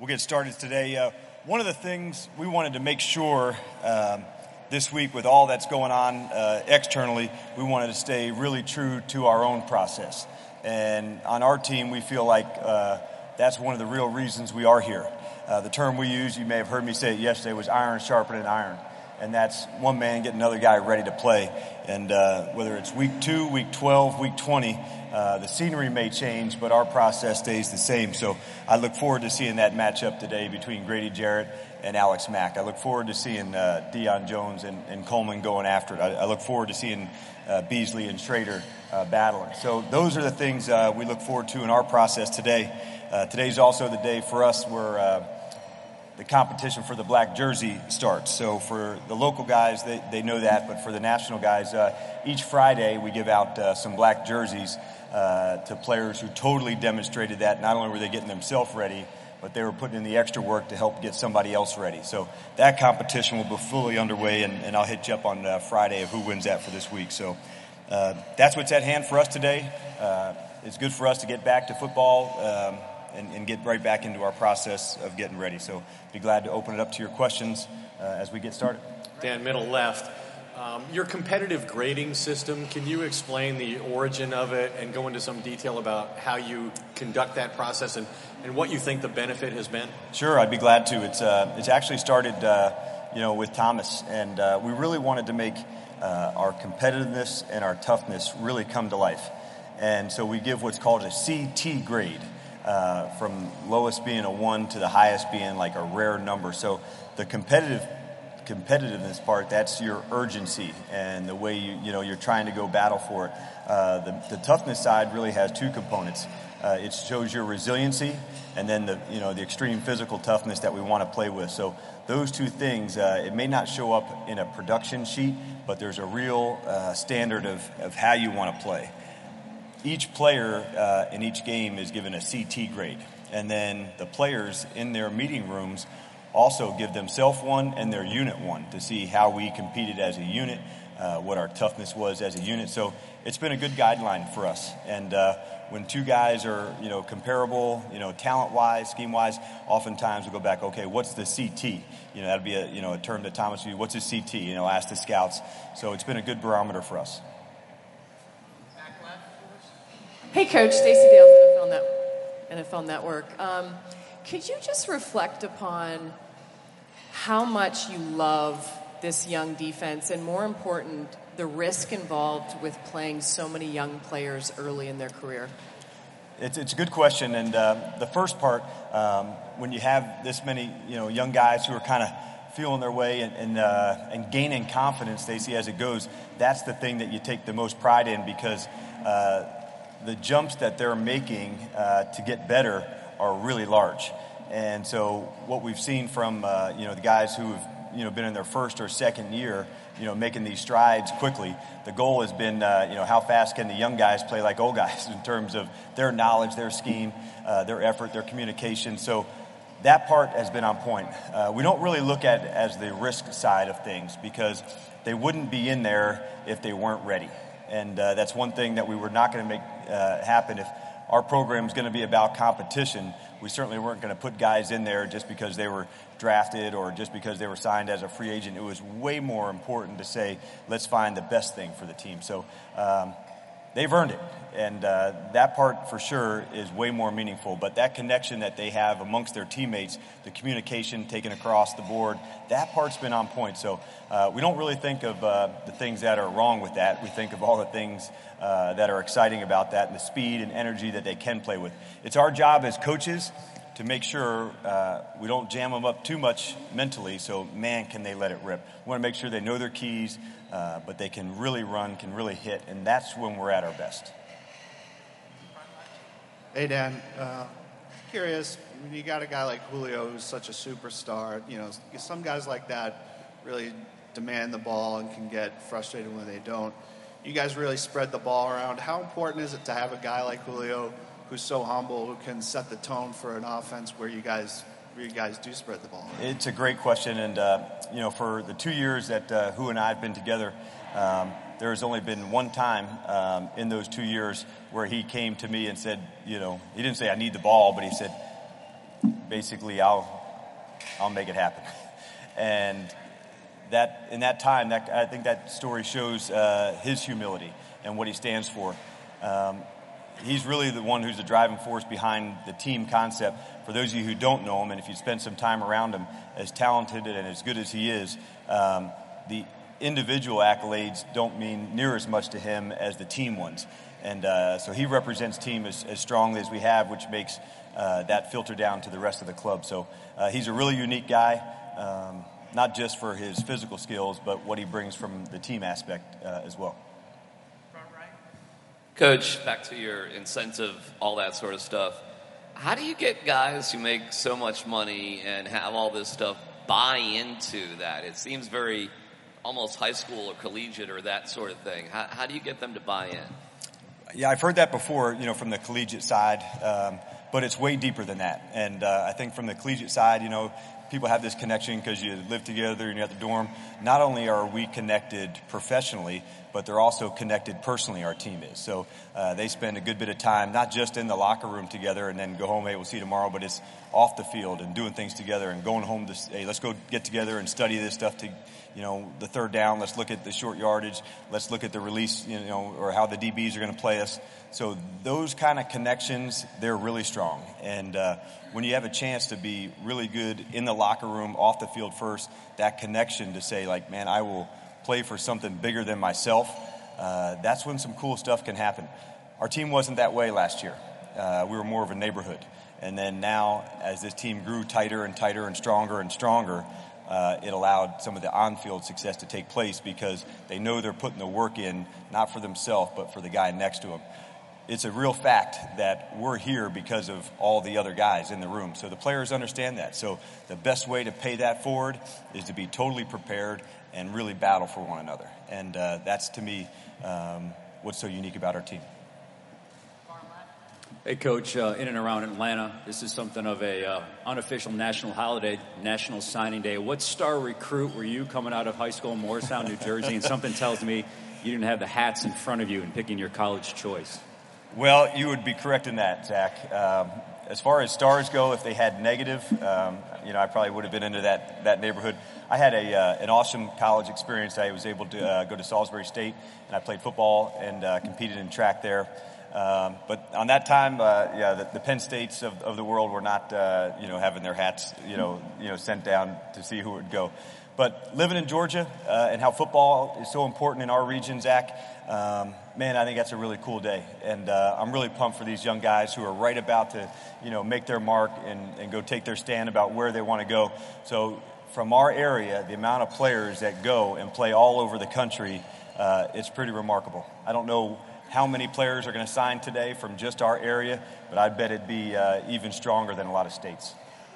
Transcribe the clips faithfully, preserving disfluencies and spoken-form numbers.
We'll get started today. Uh, one of the things we wanted to make sure um, this week with all that's going on uh, externally, we wanted to stay really true to our own process. And on our team, we feel like uh, that's one of the real reasons we are here. Uh, the term we use, you may have heard me say it yesterday, was iron sharpening iron. And that's one man getting another guy ready to play. And uh, whether it's week two, week twelve, week twenty, uh, the scenery may change, but our process stays the same. So I look forward to seeing that matchup today between Grady Jarrett and Alex Mack. I look forward to seeing uh, Deion Jones and, and Coleman going after it. I, I look forward to seeing uh, Beasley and Schrader uh, battling. So those are the things uh, we look forward to in our process today. Uh, today's also the day for us where uh, the competition for the black jersey starts. So for the local guys, they, they know that, but for the national guys, uh, each Friday we give out uh, some black jerseys uh, to players who totally demonstrated that. Not only were they getting themselves ready, but they were putting in the extra work to help get somebody else ready. So that competition will be fully underway, and, and I'll hit you up on uh, Friday of who wins that for this week. So uh, that's what's at hand for us today. Uh, it's good for us to get back to football um, and, and get right back into our process of getting ready. So be glad to open it up to your questions uh, as we get started. Dan, middle left. Um, your competitive grading system, can you explain the origin of it and go into some detail about how you conduct that process and, and what you think the benefit has been? Sure, I'd be glad to. It's uh, it's actually started, uh, you know, with Thomas, and uh, we really wanted to make uh, our competitiveness and our toughness really come to life. And so we give what's called a C T grade. Uh, from lowest being a one to the highest being like a rare number. So the competitive competitiveness part, that's your urgency and the way you you know you're trying to go battle for it. Uh, the, the toughness side really has two components. Uh, it shows your resiliency, and then the you know the extreme physical toughness that we want to play with. So those two things, uh, it may not show up in a production sheet, but there's a real uh, standard of of how you want to play. Each player uh, in each game is given a C T grade, and then the players in their meeting rooms also give themselves one and their unit one to see how we competed as a unit, uh, what our toughness was as a unit. So it's been a good guideline for us. And uh, when two guys are, you know, comparable, you know, talent-wise, scheme-wise, oftentimes we go back, okay, what's the C T? You know, that'd be a, you know, a term that Thomas used. What's a C T? You know, ask the scouts. So it's been a good barometer for us. Hey, Coach, Stacey Dales, N F L, Net- N F L Network. Um, could you just reflect upon how much you love this young defense, and more important, the risk involved with playing so many young players early in their career? It's, it's a good question, and uh, the first part, um, when you have this many, you know, young guys who are kind of feeling their way and and, uh, and gaining confidence, Stacey, as it goes, that's the thing that you take the most pride in, because uh, the jumps that they're making uh, to get better are really large. And so what we've seen from, uh, you know, the guys who have, you know, been in their first or second year, you know, making these strides quickly, the goal has been, uh, you know, how fast can the young guys play like old guys in terms of their knowledge, their scheme, uh, their effort, their communication. So that part has been on point. Uh, we don't really look at it as the risk side of things, because they wouldn't be in there if they weren't ready. And uh, that's one thing that we were not going to make uh, happen. If our program is going to be about competition, we certainly weren't going to put guys in there just because they were drafted or just because they were signed as a free agent. It was way more important to say, let's find the best thing for the team. So um, they've earned it. And uh, that part for sure is way more meaningful. But that connection that they have amongst their teammates, the communication taken across the board, that part's been on point. So uh, we don't really think of uh, the things that are wrong with that. We think of all the things uh, that are exciting about that and the speed and energy that they can play with. It's our job as coaches to make sure uh, we don't jam them up too much mentally, so, man, can they let it rip. We want to make sure they know their keys, uh, but they can really run, can really hit, and that's when we're at our best. Hey, Dan. Uh, curious, when you got a guy like Julio who's such a superstar, you know, some guys like that really demand the ball and can get frustrated when they don't. You guys really spread the ball around. How important is it to have a guy like Julio who's so humble, who can set the tone for an offense where you guys where you guys do spread the ball? It's a great question, and uh, you know, for the two years that uh, Hu and I have been together, um, there has only been one time um, in those two years where he came to me and said, you know, he didn't say I need the ball, but he said, basically I'll I'll make it happen. And that in that time, that I think that story shows uh, his humility and what he stands for. Um, he's really the one who's the driving force behind the team concept. For those of you who don't know him, and if you spend some time around him, as talented and as good as he is, um, the individual accolades don't mean near as much to him as the team ones. And uh, so he represents team as, as strongly as we have, which makes uh, that filter down to the rest of the club. So uh, he's a really unique guy, um, not just for his physical skills, but what he brings from the team aspect uh, as well. Coach, back to your incentive, all that sort of stuff. How do you get guys who make so much money and have all this stuff buy into that? It seems very almost high school or collegiate or that sort of thing. How, how do you get them to buy in? Yeah, I've heard that before, you know, from the collegiate side, um, but it's way deeper than that. And uh, I think from the collegiate side, you know, people have this connection because you live together and you're at the dorm. Not only are we connected professionally, but they're also connected personally, our team is. So uh, they spend a good bit of time, not just in the locker room together and then go home, hey, we'll see you tomorrow, but it's off the field and doing things together and going home to, hey, let's go get together and study this stuff to, you know, the third down. Let's look at the short yardage. Let's look at the release, you know, or how the D Bs are going to play us. So those kind of connections, they're really strong. And uh, when you have a chance to be really good in the locker room, off the field first, that connection to say, like, man, I will play for something bigger than myself, uh, that's when some cool stuff can happen. Our team wasn't that way last year. Uh, we were more of a neighborhood. And then now, as this team grew tighter and tighter and stronger and stronger, uh, it allowed some of the on-field success to take place because they know they're putting the work in, not for themselves, but for the guy next to them. It's a real fact that we're here because of all the other guys in the room. So the players understand that. So the best way to pay that forward is to be totally prepared and really battle for one another. And uh, that's, to me, um, what's so unique about our team. Hey, Coach, uh, in and around Atlanta, this is something of a uh, unofficial national holiday, National Signing Day. What star recruit were you coming out of high school in Morristown, New Jersey? And something tells me you didn't have the hats in front of you in picking your college choice. Well, you would be correct in that, Zach. Um, as far as stars go, if they had negative, um, you know, I probably would have been into that, that neighborhood. I had a uh, an awesome college experience. I was able to uh, go to Salisbury State, and I played football and uh, competed in track there. Um, but on that time, uh, yeah, the, the Penn States of, of the world were not, uh, you know, having their hats, you know, you know, sent down to see who would go. But living in Georgia uh, and how football is so important in our region, Zach, um, man, I think that's a really cool day. And uh, I'm really pumped for these young guys who are right about to, you know, make their mark and, and go take their stand about where they want to go. So from our area, the amount of players that go and play all over the country, uh, it's pretty remarkable. I don't know how many players are going to sign today from just our area, but I bet it'd be uh, even stronger than a lot of states.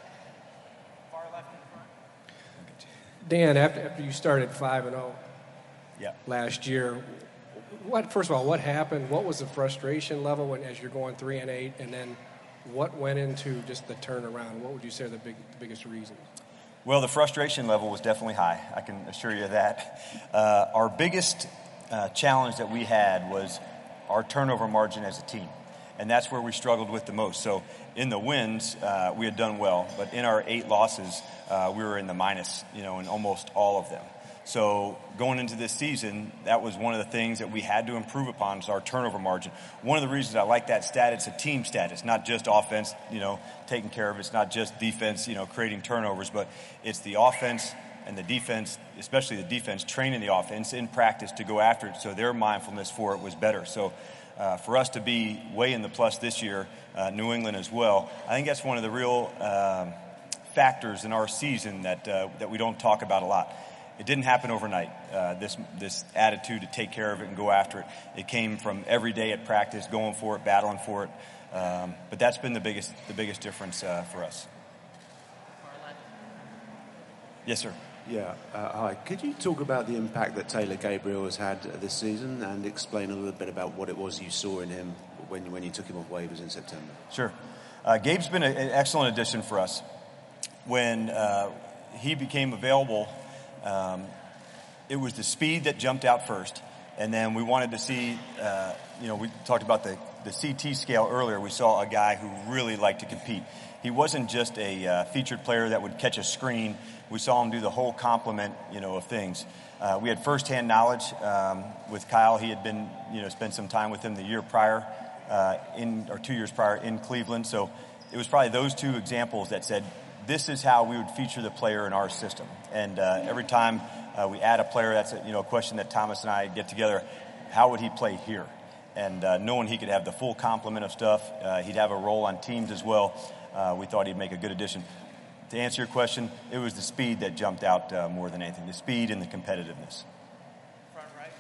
Dan, after, after you started five and oh yeah. last year, what first of all, what happened? What was the frustration level when as you're going three and eight, and then what went into just the turnaround? What would you say are the big, the biggest reasons? Well, the frustration level was definitely high. I can assure you of that. Uh, our biggest uh, challenge that we had was our turnover margin as a team. And that's where we struggled with the most. So in the wins, uh, we had done well. But in our eight losses, uh, we were in the minus, you know, in almost all of them. So going into this season, that was one of the things that we had to improve upon is our turnover margin. One of the reasons I like that stat, it's a team stat. It's not just offense, you know, taking care of it. It's not just defense, you know, creating turnovers. But it's the offense and the defense, especially the defense, training the offense in practice to go after it so their mindfulness for it was better. So Uh, for us to be way in the plus this year, uh, New England as well, I think that's one of the real um, factors in our season that uh, that we don't talk about a lot. It didn't happen overnight, uh, this this attitude to take care of it and go after it. It came from every day at practice, going for it, battling for it. Um, but that's been the biggest the biggest difference uh, for us. Yes, sir. Yeah. Uh, hi. Could you talk about the impact that Taylor Gabriel has had this season and explain a little bit about what it was you saw in him when, when you took him off waivers in September? Sure. Uh, Gabe's been a, an excellent addition for us. When uh, he became available, um, it was the speed that jumped out first. And then we wanted to see, uh, you know, we talked about the, the C T scale earlier. We saw a guy who really liked to compete. he wasn't just a uh, featured player that would catch a screen. We saw him do the whole complement, you know, of things. Uh, we had firsthand knowledge um, with Kyle. He had been, you know, spent some time with him the year prior, uh, in or two years prior in Cleveland. So it was probably those two examples that said, this is how we would feature the player in our system. And uh, every time uh, we add a player, that's a, you know, a question that Thomas and I get together. How would he play here? And uh, knowing he could have the full complement of stuff, uh, he'd have a role on teams as well. Uh, we thought he'd make a good addition. To answer your question, it was the speed that jumped out uh, more than anything. The speed and the competitiveness. Front right.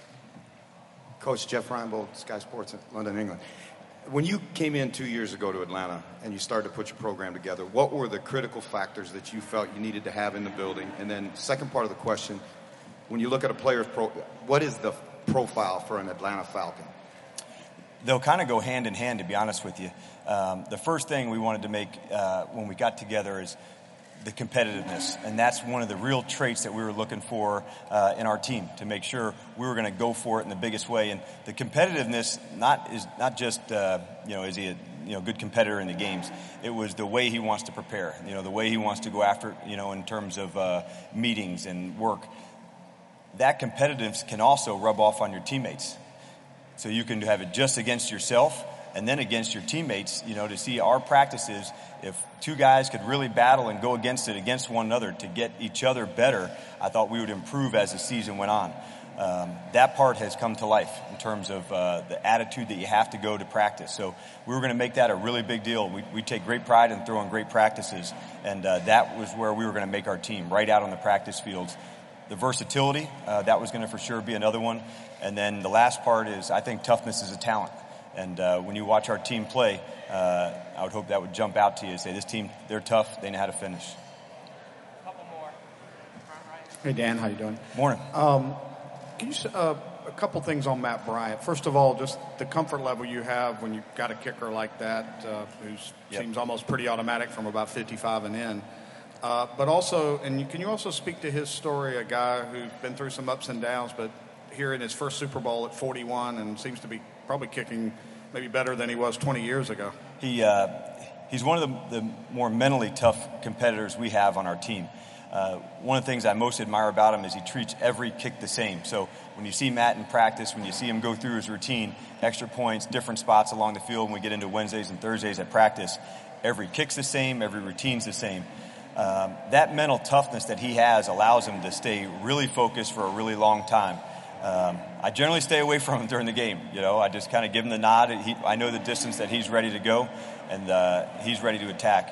Coach Jeff Reinbold, Sky Sports in London, England. When you came in two years ago to Atlanta and you started to put your program together, what were the critical factors that you felt you needed to have in the building? And then second part of the question, when you look at a player's pro, what is the profile for an Atlanta Falcon? They'll kind of go hand in hand, to be honest with you. Um, the first thing we wanted to make uh, when we got together is the competitiveness, and that's one of the real traits that we were looking for uh, in our team, to make sure we were going to go for it in the biggest way. And the competitiveness not is not just uh, you know is he a you know good competitor in the games. It was the way he wants to prepare, you know the way he wants to go after, you know in terms of uh, meetings and work. That competitiveness can also rub off on your teammates, so you can have it just against yourself and then against your teammates. You know to see our practices, if two guys could really battle and go against it against one another to get each other better, I thought we would improve as the season went on. Um, that part has come to life in terms of uh, the attitude that you have to go to practice. So we were going to make that a really big deal. We, we take great pride in throwing great practices, and uh, that was where we were going to make our team, right out on the practice fields. The versatility, uh, that was going to for sure be another one. And then the last part is, I think toughness is a talent. And uh, when you watch our team play, uh, I would hope that would jump out to you and say, this team, they're tough, they know how to finish. Couple more. Hey, Dan, how you doing? Morning. Um, can you uh, a couple things on Matt Bryant? First of all, just the comfort level you have when you've got a kicker like that, uh, who Yep. seems almost pretty automatic from about fifty-five and in. Uh, but also, and you, can you also speak to his story, a guy who's been through some ups and downs, but here in his first Super Bowl at forty-one and seems to be probably kicking maybe better than he was twenty years ago. He uh, he's one of the, the more mentally tough competitors we have on our team. Uh, one of the things I most admire about him is he treats every kick the same. So when you see Matt in practice, when you see him go through his routine, extra points, different spots along the field, when we get into Wednesdays and Thursdays at practice, every kick's the same, every routine's the same. Um, that mental toughness that he has allows him to stay really focused for a really long time. Um, I generally stay away from him during the game. You know, I just kind of give him the nod. He, I know the distance that he's ready to go, and uh, he's ready to attack.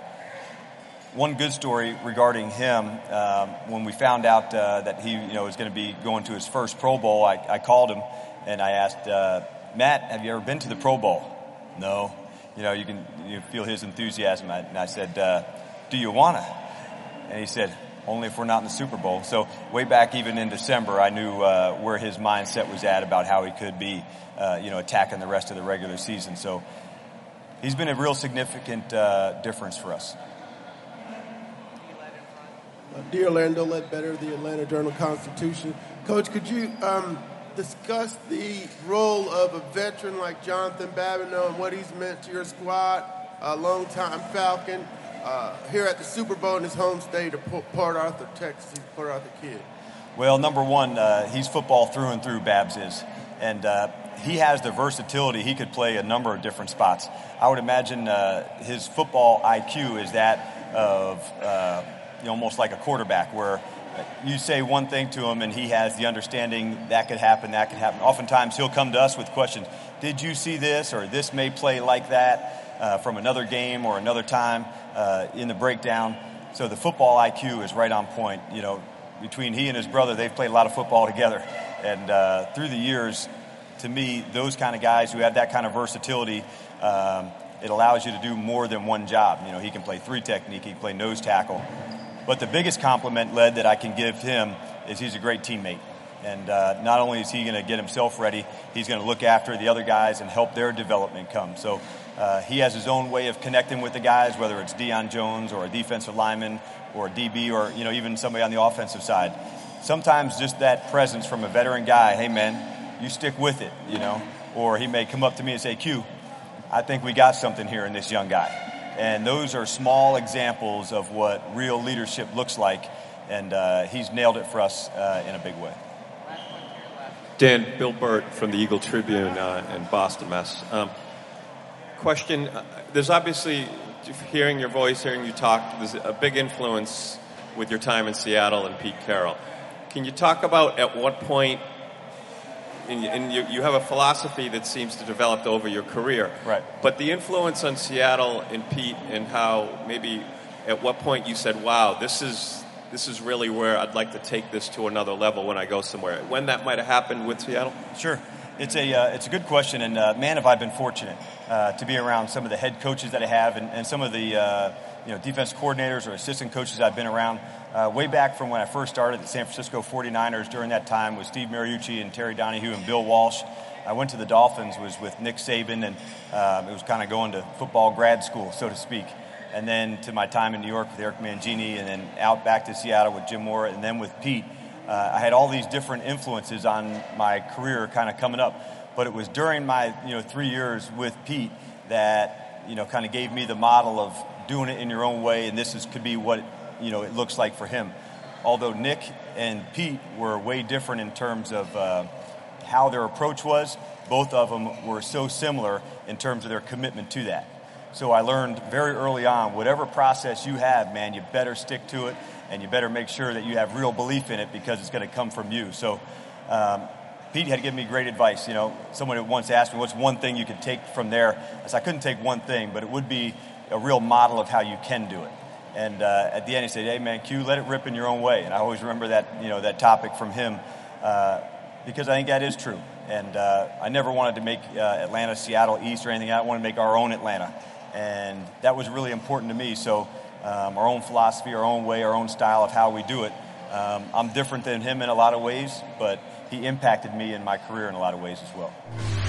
One good story regarding him, um, when we found out uh, that he, you know, was going to be going to his first Pro Bowl, I, I called him and I asked, uh, Matt, have you ever been to the Pro Bowl? No. You know, you can you feel his enthusiasm. I, and I said, uh, do you want to? And he said, only if we're not in the Super Bowl. So way back even in December, I knew uh, where his mindset was at about how he could be, uh, you know, attacking the rest of the regular season. So he's been a real significant uh, difference for us. Uh, Dear Orlando Ledbetter, the Atlanta Journal-Constitution. Coach, could you um, discuss the role of a veteran like Jonathan Babineau and what he's meant to your squad, a longtime Falcon, uh, here at the Super Bowl in his home state of Port Arthur, Texas? He's a Port Arthur kid. Well, number one, uh, he's football through and through, Babs is. And uh, he has the versatility. He could play a number of different spots. I would imagine uh, his football I Q is that of uh, you know, almost like a quarterback, where you say one thing to him and he has the understanding that could happen, that could happen. Oftentimes he'll come to us with questions. Did you see this, or this may play like that uh, from another game or another time uh, in the breakdown? So the football I Q is right on point. You know, between he and his brother, they've played a lot of football together. And uh, through the years, to me, those kind of guys who have that kind of versatility, um, it allows you to do more than one job. You know, he can play three technique, he can play nose tackle. But the biggest compliment, Led, that I can give him is he's a great teammate. And uh, not only is he going to get himself ready, he's going to look after the other guys and help their development come. So uh, he has his own way of connecting with the guys, whether it's Deion Jones or a defensive lineman or a D B or, you know, even somebody on the offensive side. Sometimes just that presence from a veteran guy, hey, man, you stick with it, you know. Or he may come up to me and say, Q, I think we got something here in this young guy. And those are small examples of what real leadership looks like. And uh, he's nailed it for us uh, in a big way. Dan, Bill Burt from the Eagle Tribune uh, in Boston, Mass. Um, question, uh, there's obviously, hearing your voice, hearing you talk, there's a big influence with your time in Seattle and Pete Carroll. Can you talk about at what point, and you, and you, you have a philosophy that seems to develop over your career, right? But the influence on Seattle and Pete, and how maybe at what point you said, wow, this is this is really where I'd like to take this to another level when I go somewhere. When that might have happened with Seattle? Sure. It's a uh, it's a good question, and uh, man, have I been fortunate uh, to be around some of the head coaches that I have, and, and some of the uh, you know defense coordinators or assistant coaches I've been around. Uh, way back from when I first started at San Francisco forty-niners during that time with Steve Mariucci and Terry Donahue and Bill Walsh. I went to the Dolphins, was with Nick Saban, and um, it was kind of going to football grad school, so to speak. And then to my time in New York with Eric Mangini, and then out back to Seattle with Jim Mora, and then with Pete. Uh, I had all these different influences on my career kind of coming up. But it was during my you know three years with Pete that you know kind of gave me the model of doing it in your own way, and this is could be what you know it looks like for him. Although Nick and Pete were way different in terms of uh, how their approach was, both of them were so similar in terms of their commitment to that. So I learned very early on, whatever process you have, man, you better stick to it, and you better make sure that you have real belief in it because it's going to come from you. So um, Pete had given me great advice. You know, someone had once asked me, what's one thing you could take from there? I said, I couldn't take one thing, but it would be a real model of how you can do it. And uh, at the end, he said, hey, man, Q, let it rip in your own way. And I always remember that, you know, that topic from him uh, because I think that is true. And uh, I never wanted to make uh, Atlanta, Seattle, East or anything. I wanted to make our own Atlanta. And that was really important to me. So um, our own philosophy, our own way, our own style of how we do it. Um, I'm different than him in a lot of ways, but he impacted me in my career in a lot of ways as well.